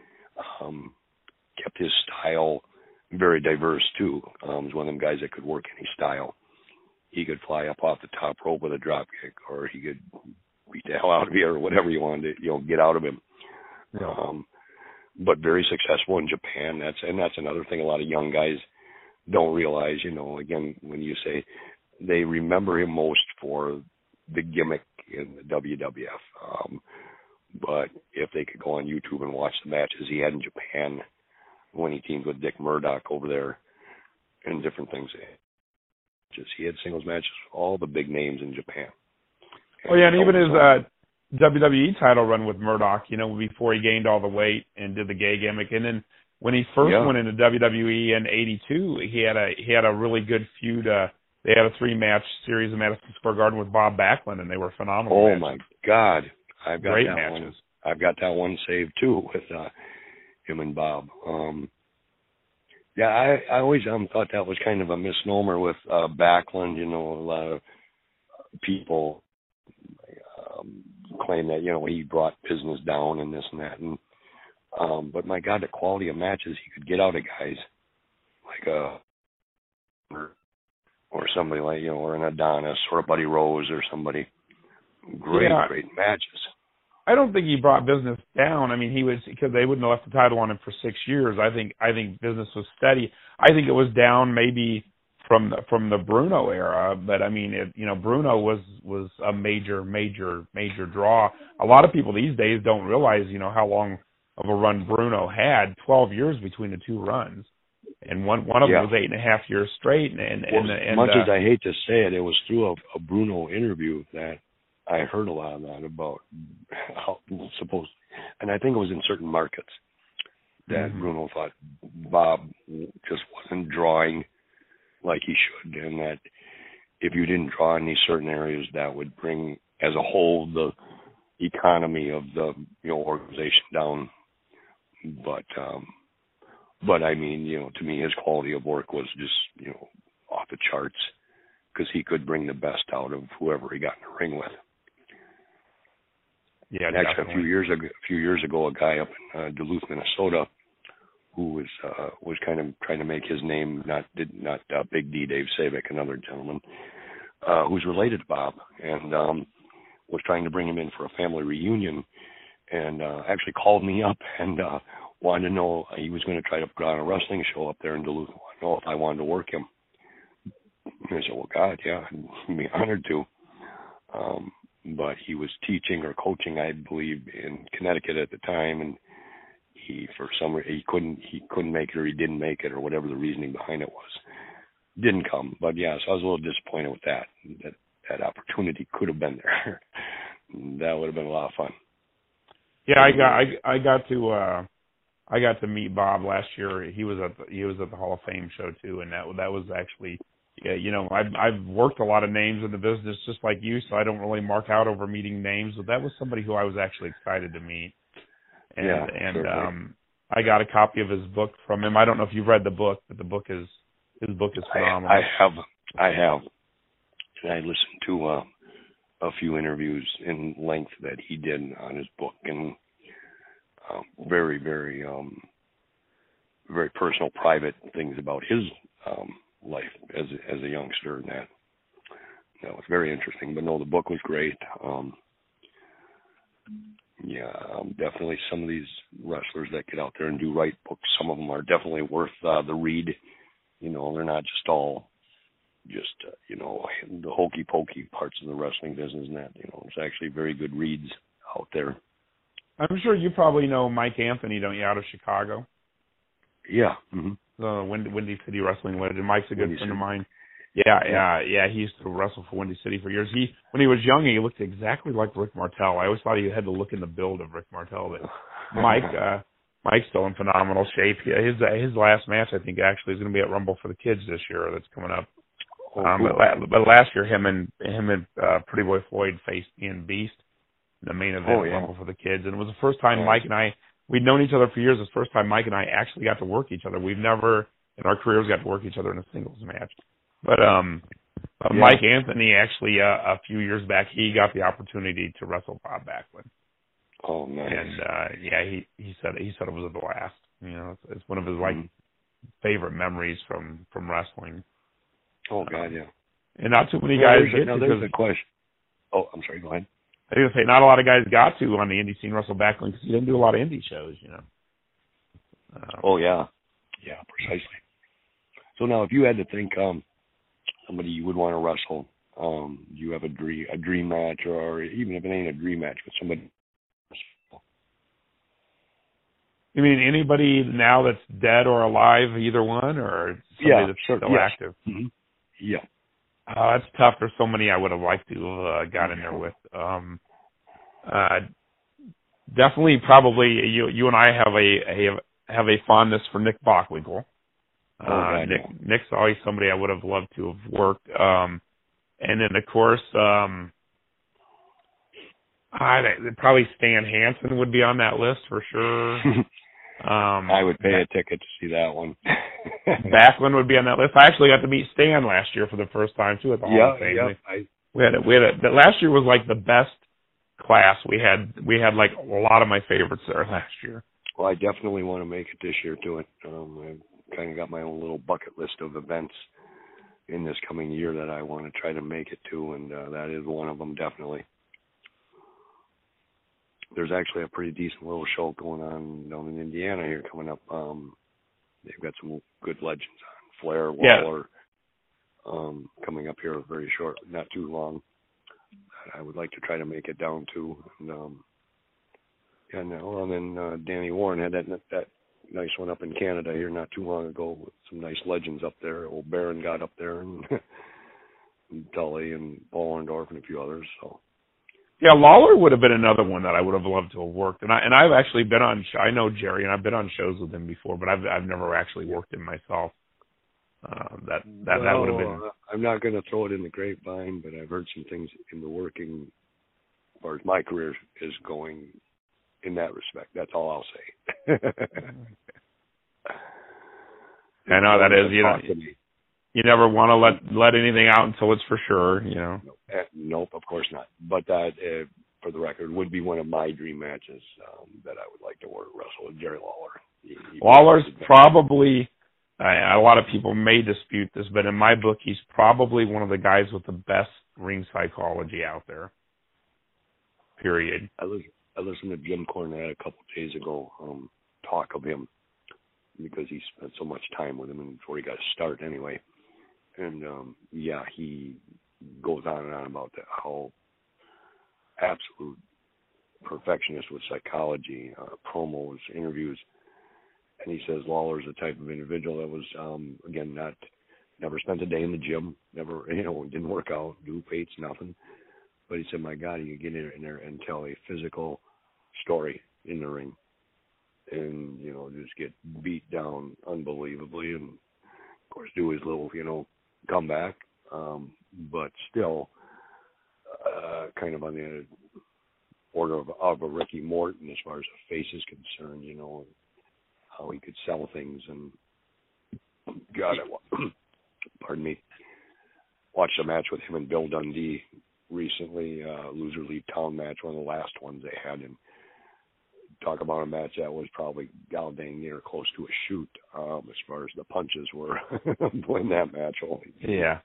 Speaker 7: Kept his style very diverse too. Was one of them guys that could work any style. He could fly up off the top rope with a drop kick, or he could beat the hell out of you, or whatever you wanted to get out of him.
Speaker 5: Yeah.
Speaker 7: But very successful in Japan. That's another thing a lot of young guys don't realize, again, when you say they remember him most for the gimmick in the WWF. But if they could go on YouTube and watch the matches he had in Japan when he teamed with Dick Murdoch over there and different things. He had singles matches with all the big names in Japan.
Speaker 5: Oh, yeah, and even his WWE title run with Murdoch, before he gained all the weight and did the gay gimmick. And then when he first went into WWE in '82, he had a really good feud. They had a 3-match series in Madison Square Garden with Bob Backlund, and they were phenomenal.
Speaker 7: Oh,
Speaker 5: matches.
Speaker 7: my God. I've got
Speaker 5: Great
Speaker 7: that
Speaker 5: matches.
Speaker 7: one. I've got that one saved, too, with him and Bob. I always thought that was kind of a misnomer with Backlund. A lot of people claim that, he brought business down and this and that. And but my God, the quality of matches he could get out of guys like or somebody like, or an Adonis or a Buddy Rose or somebody. Great matches.
Speaker 5: I don't think he brought business down. I mean, he was, because they wouldn't have left the title on him for 6 years. I think business was steady. I think it was down maybe from the Bruno era, but I mean, Bruno was a major draw. A lot of people these days don't realize, how long of a run Bruno had. 12 years between the two runs, and one of them was 8.5 years straight. And
Speaker 7: much as I hate to say it was through a Bruno interview that I heard a lot of that about how supposed, and I think it was in certain markets that Bruno thought Bob just wasn't drawing like he should, and that if you didn't draw in these certain areas, that would bring, as a whole, the economy of the organization down. But I mean, to me, his quality of work was just off the charts, because he could bring the best out of whoever he got in the ring with.
Speaker 5: Yeah,
Speaker 7: actually, a few years ago, a guy up in Duluth, Minnesota, who was kind of trying to make his name, not Big D, Dave Savick, another gentleman who's related to Bob, and was trying to bring him in for a family reunion, and actually called me up and wanted to know, he was going to try to put on a wrestling show up there in Duluth, wanted to know if I wanted to work him. And I said, well, God, yeah, I'd be honored to. But he was teaching or coaching, I believe, in Connecticut at the time, and he, for some reason, he couldn't make it, or he didn't make it, or whatever the reasoning behind it was. Didn't come. But yeah, so I was a little disappointed with that opportunity could have been there. That would have been a lot of fun.
Speaker 5: Yeah, I got to meet Bob last year. He was at the Hall of Fame show too, and that was actually, I've worked a lot of names in the business just like you, so I don't really mark out over meeting names. But that was somebody who I was actually excited to meet. And I got a copy of his book from him. I don't know if you've read the book, but his book is phenomenal.
Speaker 7: I have. And I listened to a few interviews in length that he did on his book, and very, very, very personal, private things about his life as a youngster, and that was very interesting. But no, the book was great. Definitely some of these wrestlers that get out there and do write books, some of them are definitely worth the read. They're not just all the hokey pokey parts of the wrestling business, and that it's actually very good reads out there.
Speaker 5: I'm sure you probably know Mike Anthony, don't you, out of Chicago?
Speaker 7: Yeah. Mm-hmm.
Speaker 5: The Windy City Wrestling legend. Mike's a good friend of mine.
Speaker 7: Yeah.
Speaker 5: He used to wrestle for Windy City for years. When he was young, he looked exactly like Rick Martel. I always thought he had the look and the build of Rick Martel. But Mike's still in phenomenal shape. His last match, I think, actually is going to be at Rumble for the Kids this year. That's coming up.
Speaker 7: Cool.
Speaker 5: But last year, him and Pretty Boy Floyd faced Ian Beast in the main event of Rumble for the Kids, and it was the first time Mike and I, we'd known each other for years. It was the first time Mike and I actually got to work each other. We've never in our careers got to work each other in a singles match. But Mike Anthony actually a few years back, he got the opportunity to wrestle Bob Backlund.
Speaker 7: Oh, nice.
Speaker 5: And he said it was a blast. It's one of his favorite memories from wrestling.
Speaker 7: Oh God, yeah.
Speaker 5: And not too many guys get to.
Speaker 7: There's a question. Oh, I'm sorry. Go ahead.
Speaker 5: I was going to say, not a lot of guys got to on the indie scene wrestle Backlund because he didn't do a lot of indie shows,
Speaker 7: Oh yeah, precisely. So now, if you had to think somebody you would want to wrestle, do you have a dream match, or even if it ain't a dream match, but somebody?
Speaker 5: You mean anybody now that's dead or alive, either one, or somebody that's still active?
Speaker 7: Mm-hmm. Yeah.
Speaker 5: That's tough. There's so many I would have liked to have got in there with. Definitely, probably you and I have a fondness for Nick Bockwinkel. Nick's always somebody I would have loved to have worked. And then of course, probably Stan Hansen would be on that list for sure.
Speaker 7: I would pay a ticket to see that one.
Speaker 5: Backlund would be on that list. I actually got to meet Stan last year for the first time too at the Hall of Fame. Last year was like the best class we had like a lot of my favorites there last year.
Speaker 7: Well, I definitely want to make it this year to it. I've kind of got my own little bucket list of events in this coming year that I want to try to make it to, and that is one of them definitely. There's actually a pretty decent little show going on down in Indiana here coming up. They've got some good legends on. Flair, Waller, coming up here very short, not too long. I would like to try to make it down to. And then Danny Warren had that nice one up in Canada here not too long ago with some nice legends up there. Old Baron got up there, and Tully and Paul Orndorff and a few others. So.
Speaker 5: Yeah, Lawler would have been another one that I would have loved to have worked. And I've actually been on. I know Jerry, and I've been on shows with him before, but I've never actually worked him myself. That would have been.
Speaker 7: I'm not going to throw it in the grapevine, but I've heard some things in the working, as far as my career is going, in that respect. That's all I'll say.
Speaker 5: I know that is. You never want to let anything out until it's for sure,
Speaker 7: Nope, of course not. But that, for the record, would be one of my dream matches that I would like to wrestle with Jerry Lawler.
Speaker 5: Lawler's probably, a lot of people may dispute this, but in my book, he's probably one of the guys with the best ring psychology out there. Period.
Speaker 7: I listened to Jim Cornette a couple of days ago talk of him because he spent so much time with him and before he got a start anyway. And, he goes on and on about that, how absolute perfectionist with psychology, promos, interviews. And he says Lawler's the type of individual that was, again, never spent a day in the gym, never, didn't work out, do weights, nothing. But he said, my God, he could get in there and tell a physical story in the ring and, just get beat down unbelievably and, of course, do his little, comeback, but still kind of on the order of a Ricky Morton as far as the face is concerned, you know, and how he could sell things. And God, pardon me, watched a match with him and Bill Dundee recently, loser leave town match, one of the last ones they had, and talk about a match that was probably god dang near close to a shoot as far as the punches were in that match.
Speaker 5: Yeah.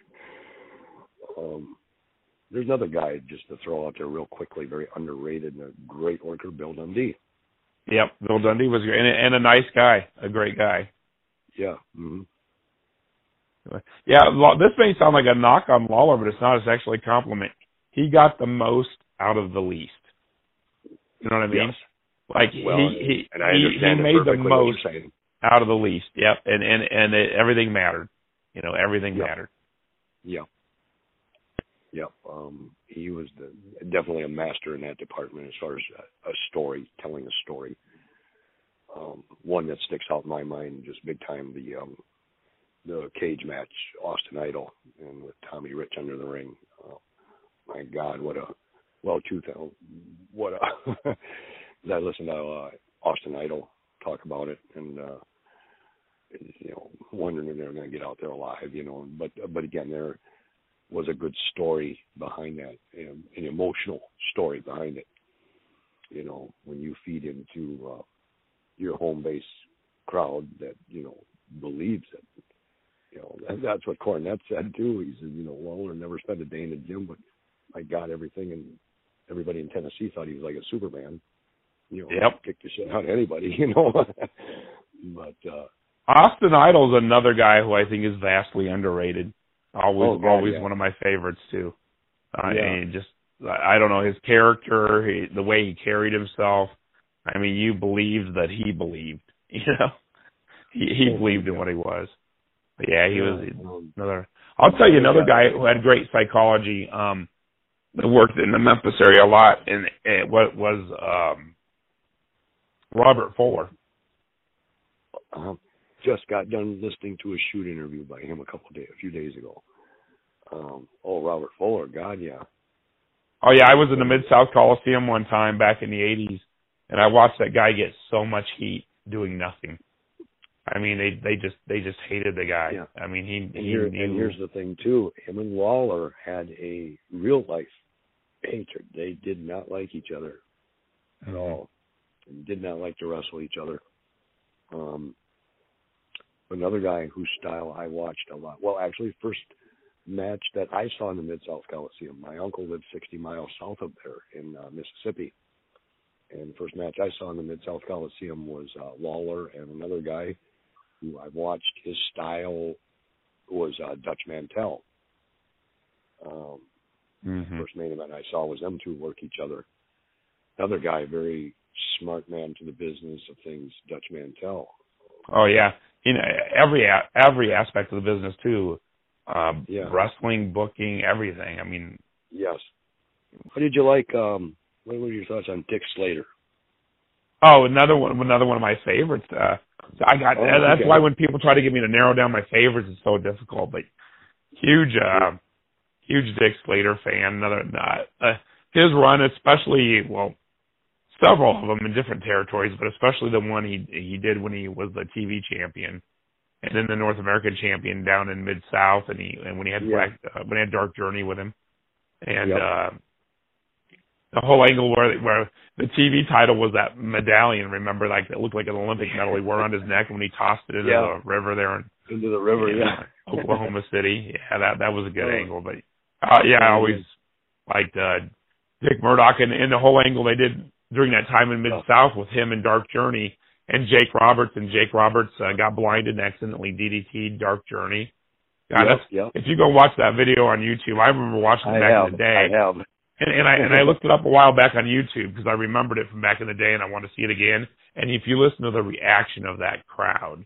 Speaker 7: There's another guy just to throw out there real quickly, very underrated and a great worker, Bill Dundee.
Speaker 5: Yep, Bill Dundee was great, and a nice guy, a great guy.
Speaker 7: Yeah. Mm-hmm.
Speaker 5: Yeah, this may sound like a knock on Lawler, but it's not. It's actually a compliment. He got the most out of the least. You know what I mean?
Speaker 7: Yes.
Speaker 5: Like
Speaker 7: well,
Speaker 5: he
Speaker 7: made
Speaker 5: the most out of the least. Yep, and everything mattered. You know, everything mattered.
Speaker 7: Yeah. Yep. He was definitely a master in that department as far as a story, telling a story. One that sticks out in my mind just big time, the cage match, Austin Idol, and with Tommy Rich under the ring. My God, what a I listened to Austin Idol talk about it, and you know, wondering if they're going to get out there alive, you know. But again, there was a good story behind that, an emotional story behind it. You know, when you feed into your home base crowd that, you know, believes it. You know, that's what Cornette said too. He said, you know, Lawler never spent a day in the gym, but I got everything, and everybody in Tennessee thought he was like a Superman. You know, kicked the shit out of anybody, you know. But
Speaker 5: Austin Idol's another guy who I think is vastly underrated. Always one of my favorites too. And just, I don't know, his character, the way he carried himself. I mean, you believed that he believed. You know, he believed in what he was. But yeah, he was another. I'll tell you another guy who had great psychology. That worked in the Memphis area a lot, and it was Robert Fuller.
Speaker 7: Just got done listening to a shoot interview by him a few days ago. Robert Fuller, God, yeah.
Speaker 5: Oh yeah, I was in the Mid-South Coliseum one time back in the 80s, and I watched that guy get so much heat doing nothing. I mean, they just hated the guy. Yeah. I mean,
Speaker 7: and here's the thing too. Him and Lawler had a real life hatred. They did not like each other at all. And did not like to wrestle each other. Another guy whose style I watched a lot. Well, actually, first match that I saw in the Mid-South Coliseum. My uncle lived 60 miles south of there in Mississippi. And the first match I saw in the Mid-South Coliseum was Lawler and another guy who I watched. His style was Dutch Mantell. First main event I saw was them two work each other. Another guy, very smart man to the business of things, Dutch Mantell.
Speaker 5: Oh yeah, you know, every aspect of the business too. Wrestling, booking, everything. I mean,
Speaker 7: yes. What did you like? What were your thoughts on Dick Slater?
Speaker 5: Oh, another one of my favorites. That's why when people try to get me to narrow down my favorites, it's so difficult. But huge Dick Slater fan. His run, especially, several of them in different territories, but especially the one he did when he was the TV champion, and then the North American champion down in Mid-South, and when he had when he had Dark Journey with him, and the whole angle where the TV title was that medallion. Remember, like it looked like an Olympic medal he wore on his neck when he tossed it into the river there
Speaker 7: into the river,
Speaker 5: Oklahoma City. Yeah, that was a good angle, but I always liked Dick Murdoch and the whole angle they did during that time in Mid-South with him and Dark Journey and Jake Roberts. And Jake Roberts got blinded and accidentally DDT'd Dark Journey. God, if you go watch that video on YouTube, I remember watching it back in the day.
Speaker 7: I have.
Speaker 5: And I looked it up a while back on YouTube because I remembered it from back in the day and I want to see it again. And if you listen to the reaction of that crowd.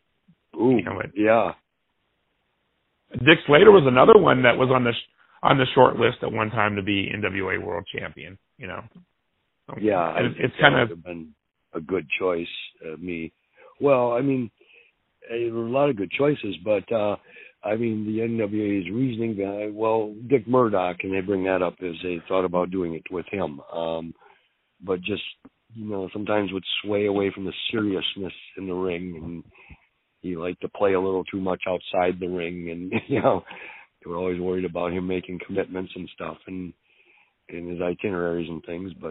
Speaker 5: Dick Slater was another one that was on the short list at one time to be NWA World Champion, you know. It's kind of
Speaker 7: been a good choice. Well, I mean, there were a lot of good choices, but I mean, the NWA's reasoning behind, well, Dick Murdoch, and they bring that up as they thought about doing it with him. But just, sometimes would sway away from the seriousness in the ring, and he liked to play a little too much outside the ring, and, they were always worried about him making commitments and stuff, and in his itineraries and things. But,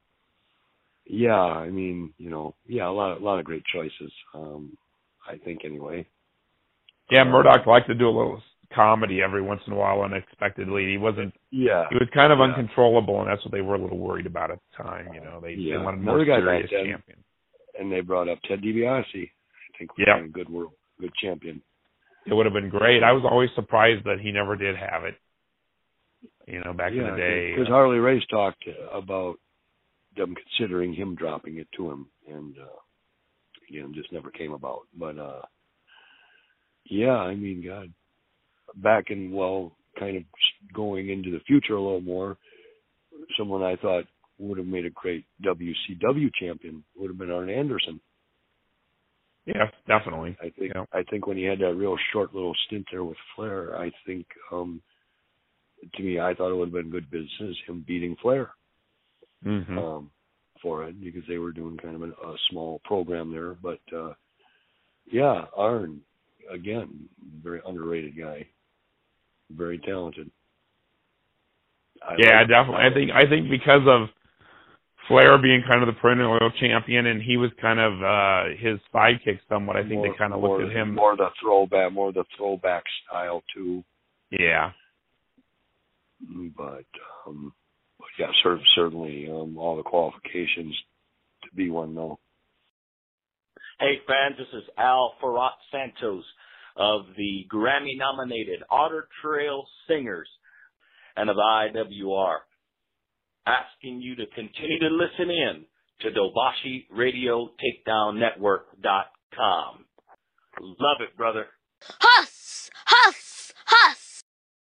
Speaker 7: I mean, a lot of great choices, I think, anyway.
Speaker 5: Yeah, Murdoch liked to do a little comedy every once in a while unexpectedly. He wasn't. Yeah. He was kind of uncontrollable, and that's what they were a little worried about at the time. They wanted more serious champion.
Speaker 7: And they brought up Ted DiBiase. I think was a good champion.
Speaker 5: It would have been great. I was always surprised that he never did have it. Back in the day.
Speaker 7: Because Harley Race talked about them considering him dropping it to him, and again, just never came about. But I mean, God, back in, kind of going into the future a little more, someone I thought would have made a great WCW champion would have been Arn Anderson.
Speaker 5: Yeah, definitely.
Speaker 7: I think when he had that real short little stint there with Flair, I think, to me, I thought it would have been good business, him beating Flair for it, because they were doing kind of a small program there. But, Arn, again, very underrated guy, very talented.
Speaker 5: Definitely. I think because of Flair being kind of the perennial champion, and he was kind of his sidekick somewhat. I think they kind of looked at him
Speaker 7: more the throwback style too.
Speaker 5: Yeah.
Speaker 7: But certainly all the qualifications to be one though.
Speaker 8: Hey fans, this is Al Farrat Santos of the Grammy-nominated Otter Trail Singers and of IWR, asking you to continue to listen in to Dobashi Radio Takedown Network.com. Love it, brother.
Speaker 9: Huss! Huss! Huss!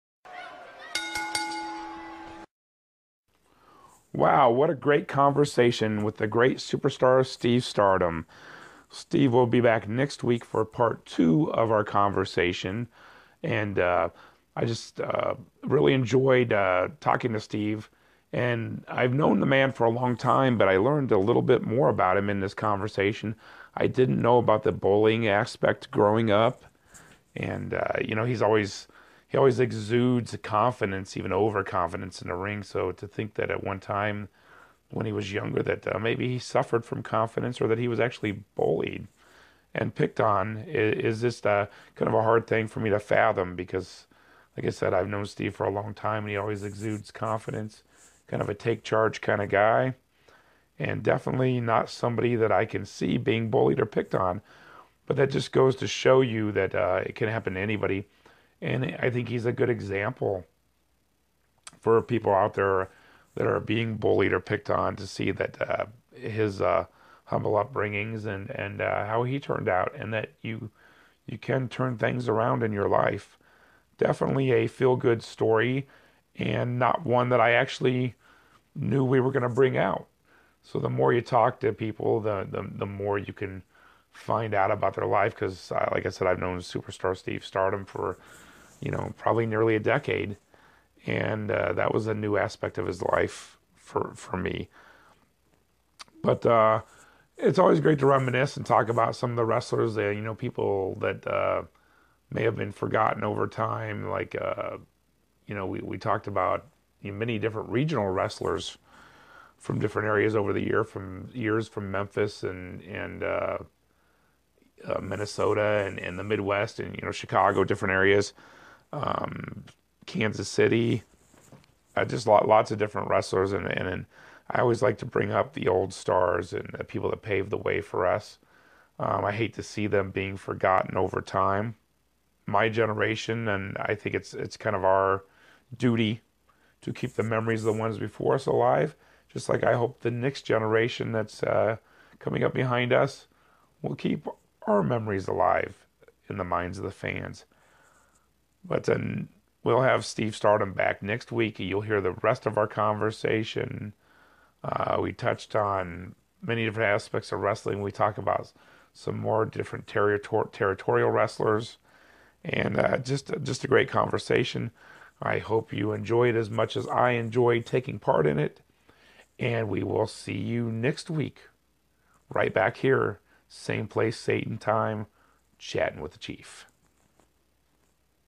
Speaker 5: Wow, what a great conversation with the great superstar Steve Stardom. Steve will be back next week for part 2 of our conversation. And I just really enjoyed talking to Steve. And I've known the man for a long time, but I learned a little bit more about him in this conversation. I didn't know about the bullying aspect growing up. And, he always exudes confidence, even overconfidence in the ring. So to think that at one time when he was younger that maybe he suffered from confidence, or that he was actually bullied and picked on is just kind of a hard thing for me to fathom, because, like I said, I've known Steve for a long time, and he always exudes confidence, kind of a take charge kind of guy, and definitely not somebody that I can see being bullied or picked on. But that just goes to show you that it can happen to anybody. And I think he's a good example for people out there that are being bullied or picked on, to see that his humble upbringings and how he turned out, and that you can turn things around in your life. Definitely a feel-good story, and not one that I actually knew we were going to bring out. So the more you talk to people, the more you can find out about their life, because like I said, I've known superstar Steve Stardom for probably nearly a decade. And that was a new aspect of his life for me. But it's always great to reminisce and talk about some of the wrestlers, people that may have been forgotten over time. Like, we talked about many different regional wrestlers from different areas over the years from Memphis and Minnesota and the Midwest and, Chicago, different areas. Kansas City, just lots of different wrestlers, and I always like to bring up the old stars and the people that paved the way for us. I hate to see them being forgotten over time. My generation, and I think it's kind of our duty to keep the memories of the ones before us alive, just like I hope the next generation that's coming up behind us will keep our memories alive in the minds of the fans. But then we'll have Steve Stardom back next week. You'll hear the rest of our conversation. We touched on many different aspects of wrestling. We talk about some more different territorial wrestlers And just a great conversation. I hope you enjoy it as much as I enjoyed taking part in it. And we will see you next week, right back here, same place, same time, chatting with the Chief.